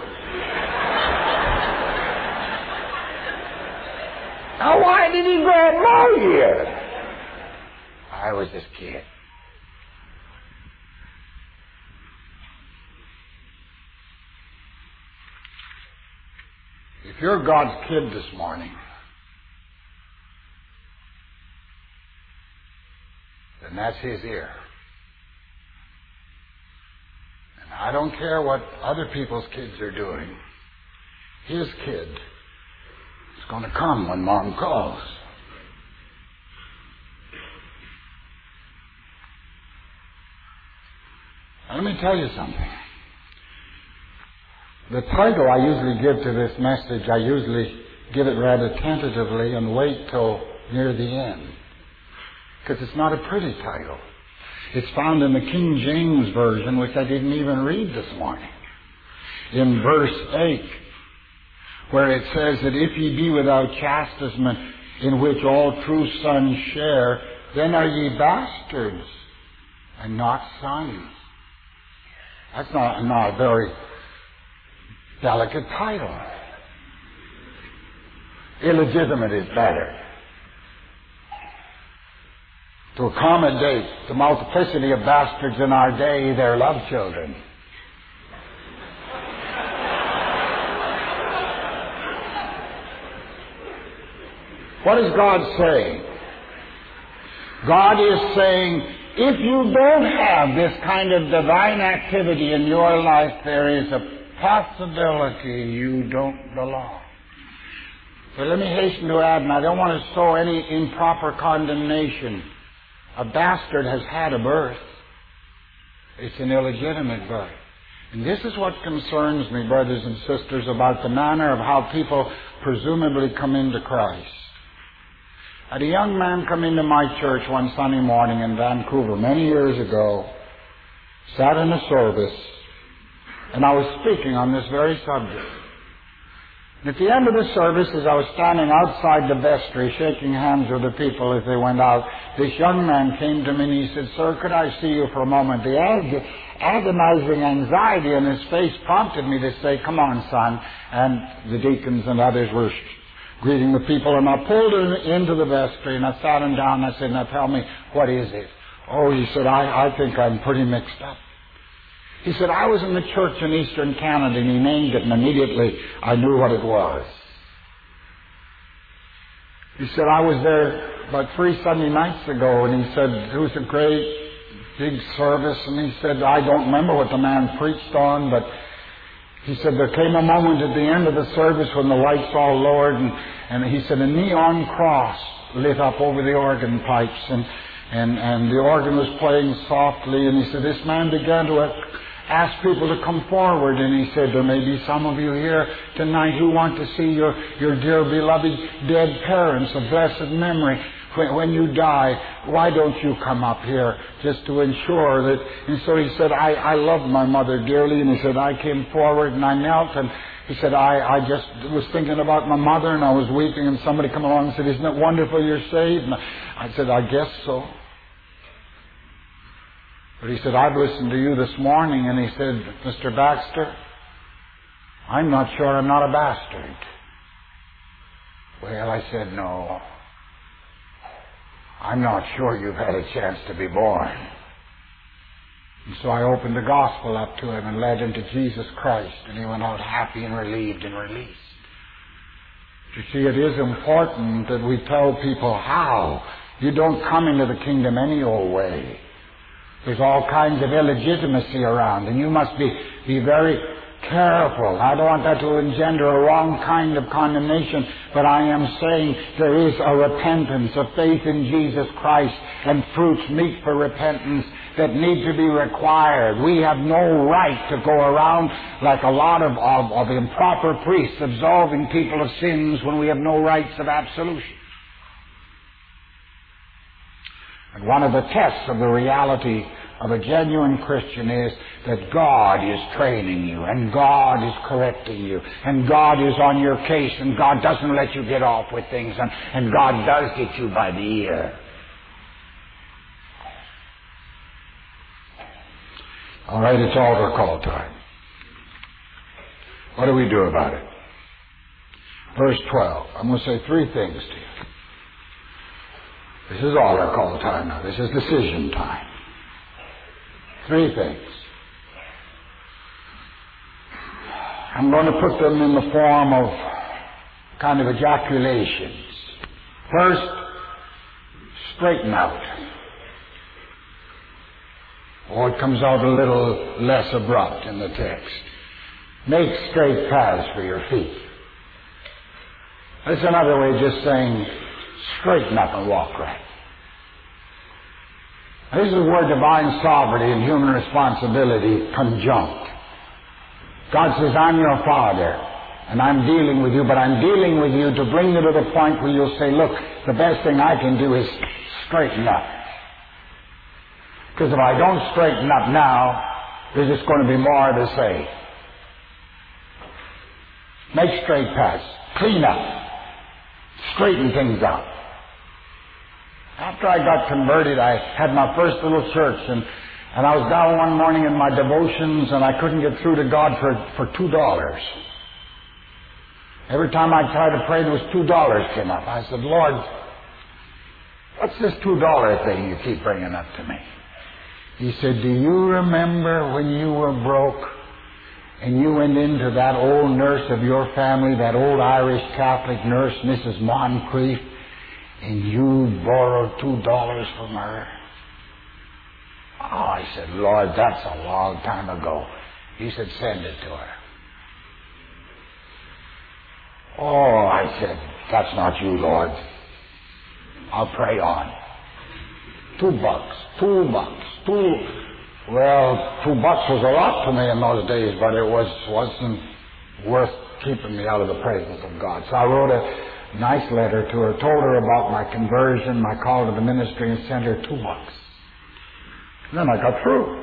Now, why did he grab my ear? I was his kid. If you're God's kid this morning, then that's His ear. And I don't care what other people's kids are doing. His kid is going to come when Mom calls. Now, let me tell you something. The title I usually give to this message, I usually give it rather tentatively and wait till near the end. Because it's not a pretty title. It's found in the King James Version, which I didn't even read this morning. In verse eight, where it says that if ye be without chastisement, in which all true sons share, then are ye bastards and not sons. That's not, not a very delicate title. Illegitimate is better. To accommodate the multiplicity of bastards in our day, they're love children. What is God saying? God is saying, if you don't have this kind of divine activity in your life, there is a possibility you don't belong. But let me hasten to add, and I don't want to sow any improper condemnation. A bastard has had a birth. It's an illegitimate birth. And this is what concerns me, brothers and sisters, about the manner of how people presumably come into Christ. I had a young man come into my church one Sunday morning in Vancouver many years ago, sat in a service, and I was speaking on this very subject. And at the end of the service, as I was standing outside the vestry shaking hands with the people as they went out, this young man came to me and he said, "Sir, could I see you for a moment?" The ag- agonizing anxiety in his face prompted me to say, "Come on, son." And the deacons and others were greeting the people, and I pulled him into the vestry and I sat him down and I said, "Now tell me, what is it?" "Oh," he said, I, I think I'm pretty mixed up." He said, "I was in the church in Eastern Canada," and he named it, and immediately I knew what it was. He said, "I was there about three Sunday nights ago," and he said, "it was a great big service," and he said, "I don't remember what the man preached on, but he said, there came a moment at the end of the service when the lights all lowered, and, and he said, a neon cross lit up over the organ pipes, and, and, and the organ was playing softly, and he said, this man began to ask people to come forward, and he said, there may be some of you here tonight who want to see your, your dear beloved dead parents of blessed memory. When, when you die, why don't you come up here just to ensure that..." And so he said, I, I loved my mother dearly, and he said, I came forward and I knelt, and he said, I, I just was thinking about my mother, and I was weeping, and somebody come along and said, "Isn't it wonderful you're saved?" And I said, "I guess so." But he said, "I've listened to you this morning," and he said, "Mister Baxter, I'm not sure I'm not a bastard." Well, I said, "No, I'm not sure you've had a chance to be born." And so I opened the gospel up to him and led him to Jesus Christ, and he went out happy and relieved and released. You see, it is important that we tell people how. You don't come into the kingdom any old way. There's all kinds of illegitimacy around, and you must be, be very careful. I don't want that to engender a wrong kind of condemnation, but I am saying there is a repentance, a faith in Jesus Christ, and fruits meet for repentance that need to be required. We have no right to go around like a lot of, of, of improper priests absolving people of sins when we have no rights of absolution. And one of the tests of the reality of a genuine Christian is that God is training you, and God is correcting you, and God is on your case, and God doesn't let you get off with things, and, and God does get you by the ear. All right, it's altar call time. What do we do about it? Verse twelve. I'm going to say three things to you. This is altar call time now. This is decision time. Three things. I'm going to put them in the form of kind of ejaculations. First, straighten out. Or it comes out a little less abrupt in the text. Make straight paths for your feet. That's another way of just saying, straighten up and walk right. This is where divine sovereignty and human responsibility conjunct. God says, I'm your Father, and I'm dealing with you, but I'm dealing with you to bring you to the point where you'll say, look, the best thing I can do is straighten up. Because if I don't straighten up now, there's just going to be more to say. Make straight paths. Clean up. Straighten things out. After I got converted, I had my first little church, and, and I was down one morning in my devotions, and I couldn't get through to God for, for two dollars. Every time I tried to pray, there was two dollars came up. I said, Lord, what's this two dollar thing you keep bringing up to me? He said, do you remember when you were broke and you went into that old nurse of your family, that old Irish Catholic nurse, Missus Moncrief, and you borrowed two dollars from her? Oh, I said, Lord, that's a long time ago. He said, send it to her. Oh, I said, that's not you, Lord. I'll pray on. Two bucks, two bucks, two. Well, two bucks was a lot to me in those days, but it was, wasn't worth keeping me out of the presence of God. So I wrote a nice letter to her, told her about my conversion, my call to the ministry, and sent her two bucks. And then I got through.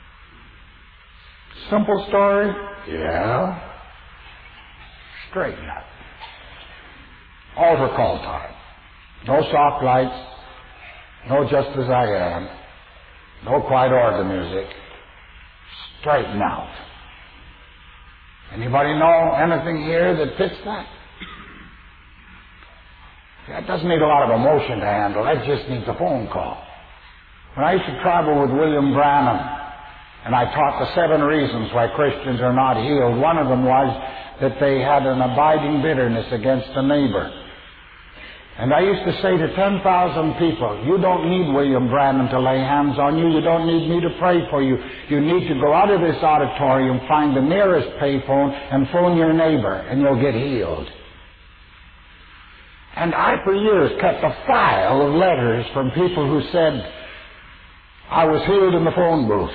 Simple story? Yeah. Straighten up. Altar call time. No soft lights. No just as I am. No quiet organ music. Straighten out. Anybody know anything here that fits that? That doesn't need a lot of emotion to handle. That just needs a phone call. When I used to travel with William Branham, and I taught the seven reasons why Christians are not healed, one of them was that they had an abiding bitterness against a neighbor. And I used to say to ten thousand people, you don't need William Branham to lay hands on you. You don't need me to pray for you. You need to go out of this auditorium, find the nearest payphone, and phone your neighbor, and you'll get healed. And I, for years, kept a file of letters from people who said, I was healed in the phone booth.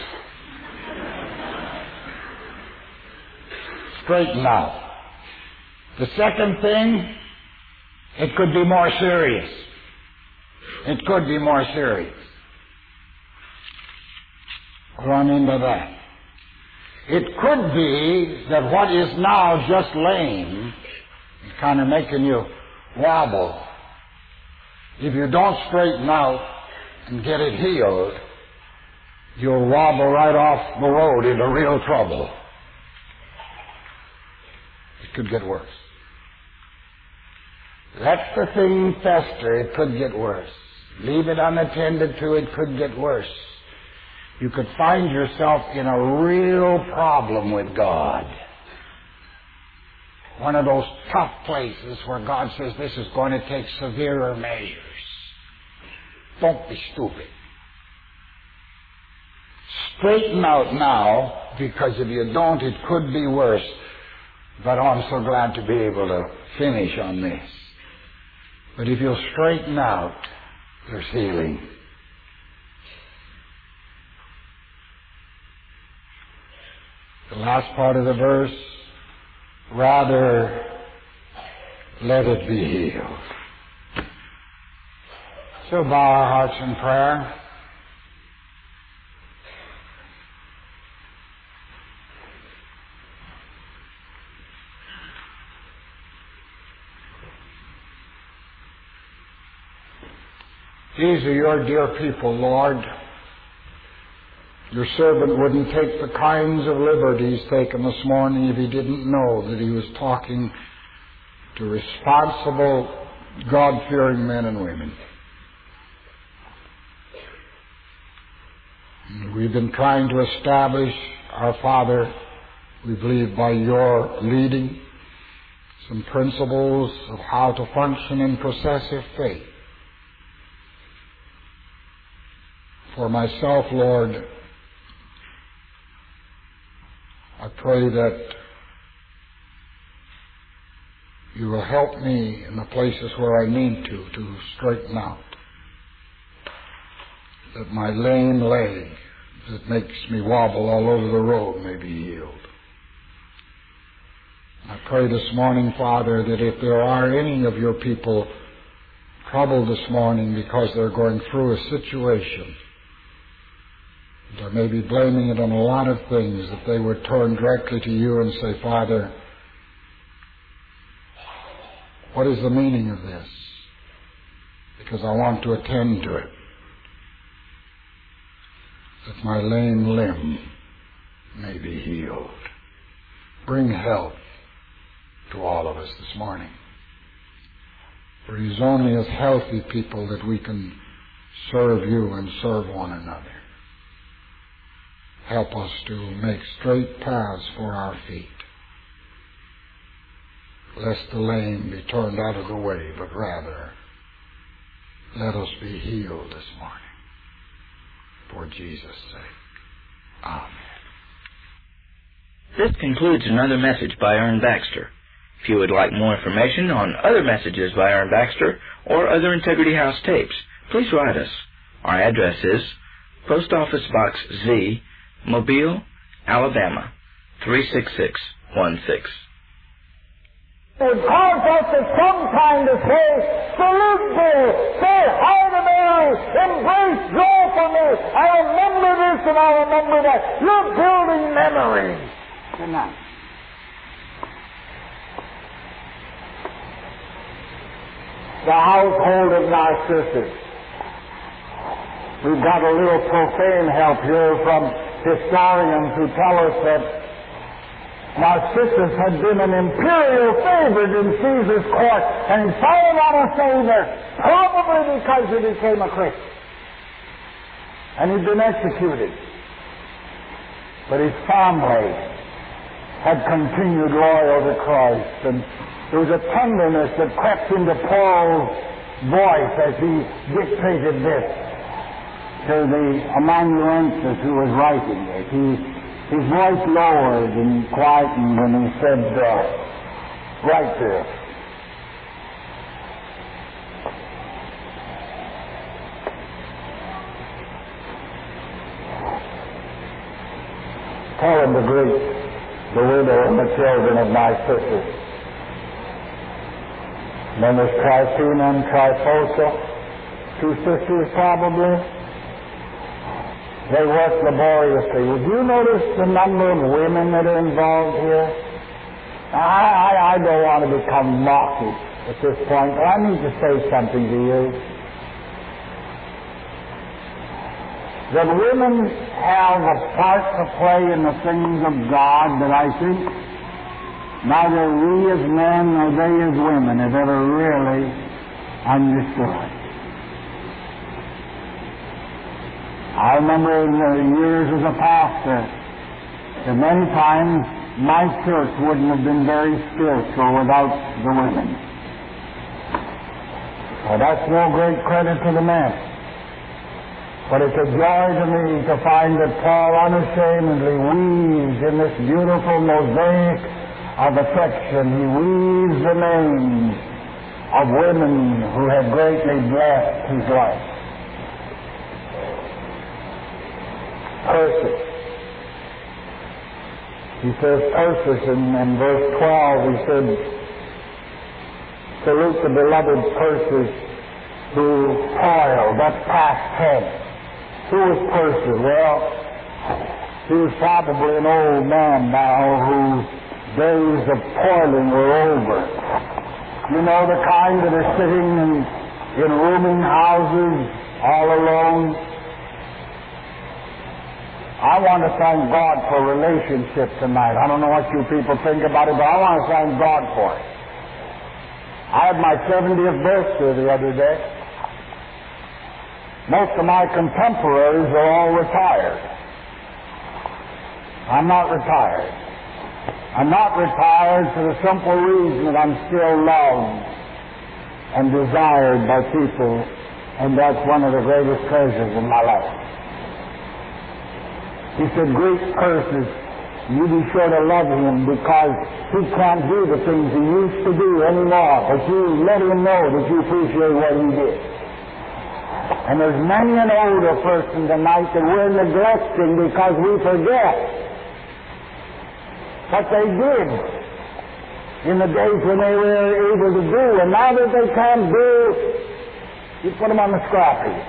Straighten out. The second thing, it could be more serious. It could be more serious. Run into that. It could be that what is now just lame is kind of making you wobble. If you don't straighten out and get it healed, you'll wobble right off the road into real trouble. It could get worse. Let the thing fester, it could get worse. Leave it unattended to, it could get worse. You could find yourself in a real problem with God. One of those tough places where God says this is going to take severer measures. Don't be stupid. Straighten out now, because if you don't, it could be worse. But I'm so glad to be able to finish on this. But if you'll straighten out, there's healing. The last part of the verse, rather let it be healed. So bow our hearts in prayer. These are your dear people, Lord. Your servant wouldn't take the kinds of liberties taken this morning if he didn't know that he was talking to responsible, God-fearing men and women. We've been trying to establish our Father, we believe, by your leading, some principles of how to function in processive faith. For myself, Lord, I pray that you will help me in the places where I need to, to straighten out. That my lame leg that makes me wobble all over the road may be healed. I pray this morning, Father, that if there are any of your people troubled this morning because they're going through a situation, they may be blaming it on a lot of things, that they would turn directly to you and say, Father, what is the meaning of this? Because I want to attend to it. That my lame limb may be healed. Bring health to all of us this morning. For it is only as healthy people that we can serve you and serve one another. Help us to make straight paths for our feet, lest the lame be turned out of the way, but rather let us be healed this morning. For Jesus' sake. Amen. This concludes another message by Ern Baxter. If you would like more information on other messages by Ern Baxter or other Integrity House tapes, please write us. Our address is Post Office Box Z, Mobile, Alabama, three six six one six. It calls us at some time to say, salute thee, say hi to Mary, embrace joyfully, I remember this and I remember that. You're building memories. Good night. The household of Narcissus. We've got a little profane help here from historians who tell us that Narcissus had been an imperial favorite in Caesar's court, and he found out a favor, probably because he became a Christian. And he'd been executed. But his family had continued loyal to Christ, and there was a tenderness that crept into Paul's voice as he dictated this to the amanuensis who was writing it. He His voice lowered and quietened when he said, uh, write this. Tell him to greet the widow and the children of Narcissus. Then there's Tryphena and Tryphosa, two sisters probably. They work laboriously. Would you notice the number of women that are involved here? I, I, I don't want to become mawkish at this point, but I need to say something to you. That women have a part to play in the things of God that I think neither we as men nor they as women have ever really understood. I remember in the years as a pastor that many times my church wouldn't have been very spiritual without the women. Well, that's no great credit to the men. But it's a joy to me to find that Paul unashamedly weaves in this beautiful mosaic of affection. He weaves the names of women who have greatly blessed his life. Persis. He says Persis in, in verse twelve, he said, salute the beloved Persis who toiled. That's past tense. Who was Persis? Well, he was probably an old man now whose days of toiling were over. You know, the kind that are sitting in, in rooming houses all alone. I want to thank God for relationship tonight. I don't know what you people think about it, but I want to thank God for it. I had my seventieth birthday the other day. Most of my contemporaries are all retired. I'm not retired. I'm not retired for the simple reason that I'm still loved and desired by people, and that's one of the greatest treasures in my life. He said, great curses, you be sure to love him because he can't do the things he used to do anymore, but you let him know that you appreciate what he did. And there's many an older person tonight that we're neglecting because we forget what they did in the days when they were able to do, and now that they can't do, you put them on the scrap heap.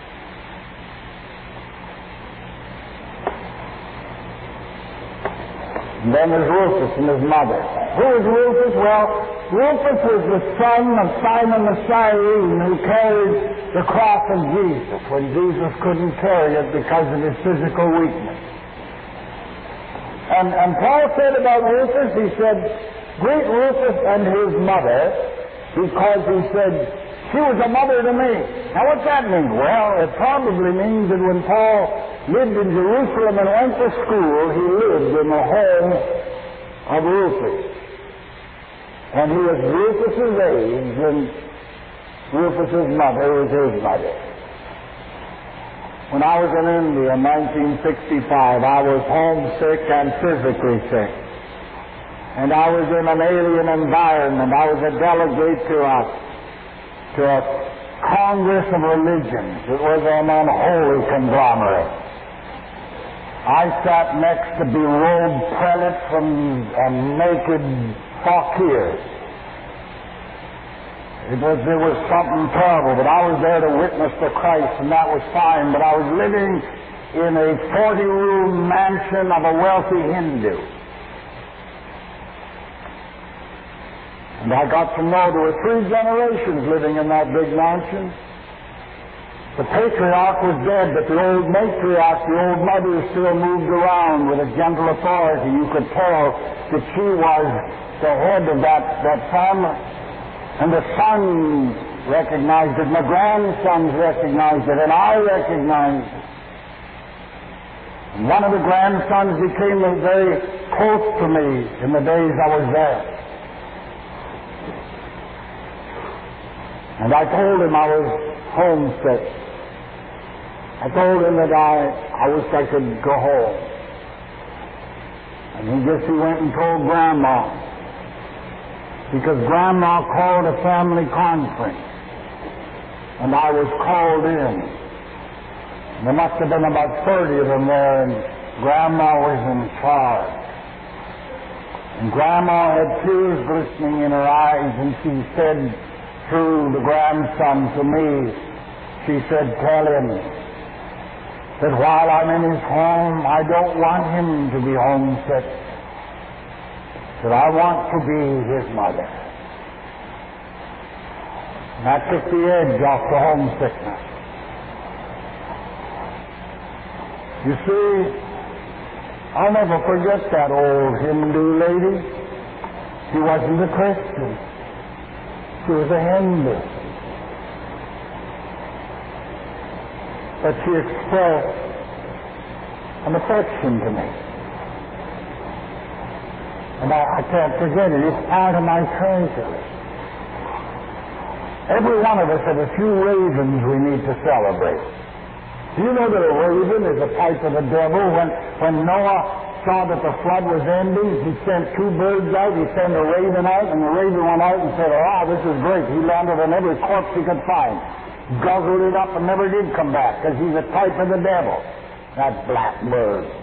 And then there's Rufus and his mother. Who is Rufus? Well, Rufus was the son of Simon the Cyrene who carried the cross of Jesus when Jesus couldn't carry it because of his physical weakness. And, and Paul said about Rufus, he said, greet Rufus and his mother, because he said, she was a mother to me. Now what's that mean? Well, it probably means that when Paul lived in Jerusalem and went to school, he lived in the home of Rufus. And he was Rufus's age, and Rufus's mother was his mother. When I was in India in nineteen sixty-five, I was homesick and physically sick. And I was in an alien environment. I was a delegate to a, to a Congress of Religions. It was an unholy conglomerate. I sat next to berobed prelates and naked fakirs. It was, it was something terrible, but I was there to witness to Christ, and that was fine. But I was living in a forty-room mansion of a wealthy Hindu. And I got to know there were three generations living in that big mansion. The patriarch was dead, but the old matriarch, the old mother, still moved around with a gentle authority. You could tell that she was the head of that, that family. And the sons recognized it, my grandsons recognized it, and I recognized it. And one of the grandsons became very close to me in the days I was there. And I told him I was homesick. I told him that I, I wish I could go home. And he just, he went and told Grandma. Because Grandma called a family conference, and I was called in. And there must have been about thirty of them there, and Grandma was in charge. And Grandma had tears glistening in her eyes, and she said through the grandson to me, she said, tell him that while I'm in his home, I don't want him to be homesick. That I want to be his mother. And that took the edge off the homesickness. You see, I'll never forget that old Hindu lady. She wasn't a Christian. She was a Hindu. But she expressed an affection to me. And I, I can't forget it. It's part of my treasure. Every one of us has a few ravens we need to celebrate. Do you know that a raven is a type of the devil? When, when Noah saw that the flood was ending, he sent two birds out. He sent a raven out, and the raven went out and said, ah, this is great. He landed on every corpse he could find. Guzzled it up and never did come back, because he's a type of the devil. That black bird.